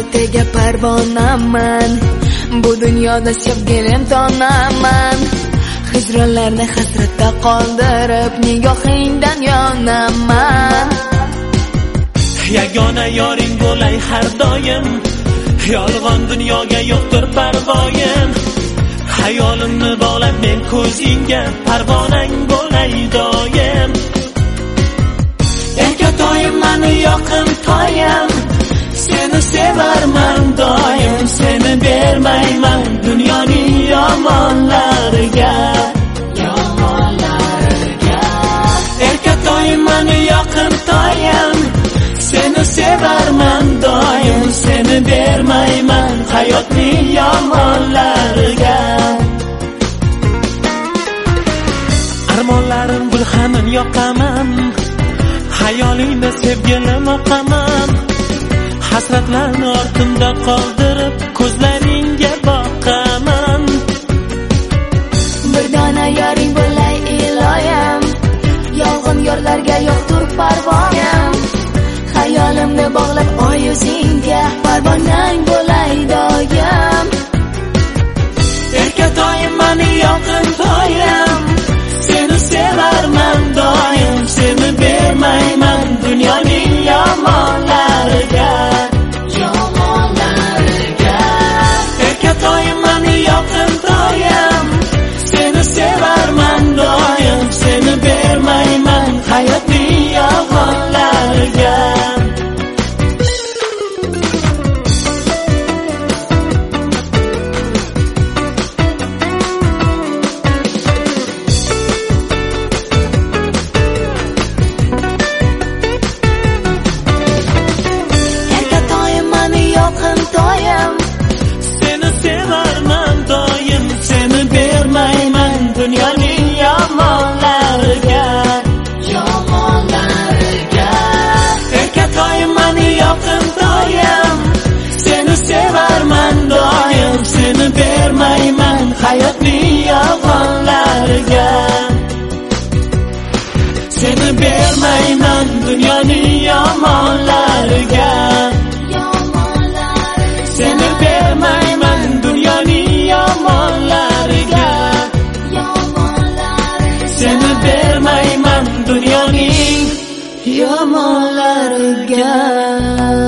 o'rtaga parvonaman, bu dunyoda sevgilim tonaman. Hijronlarni hasratda qoldirib, nigohingdan yonaman. Yagona yoring bo'lay har doim, yolg'on dunyoga yo'qdir parvoyim. Hayolimni bog'lab men ko'zingga, parvonang bo'lay doim. Erkatoyim mani yoqim toyim, seni sevarman doim. Seni bermayman dunyoning yomonlariga. Erkatoyim mani yoqim toyim, seni sevarman doim. Seni bermayman hayotning yomonlariga. Armonlarim gulxanin yoqaman, hayolingda sevgilim oqaman. Hasratlarni ortimda qoldirib, ko'zlaringga boqaman. Bir dona yoring bo'lay iloyim, yolg'on yorlarga yo'qdir parvoyim. Hayolimni bog'lab oy yuzingga, parvonang bo'lay doim. Erkatoyim mani yoqim toyim, seni sevarman doim. Seni bermayman dunyoning yomonlariga. Erkatoyim mani yoqim toyim, seni sevarman doim. Seni bermayman hayotning yomonlariga. Bermayman hayotning yomonlariga. Seni bermayman dunyoning yomonlariga. Seni bermayman dunyoning yomonlariga. Seni bermayman dunyoning yomonlariga.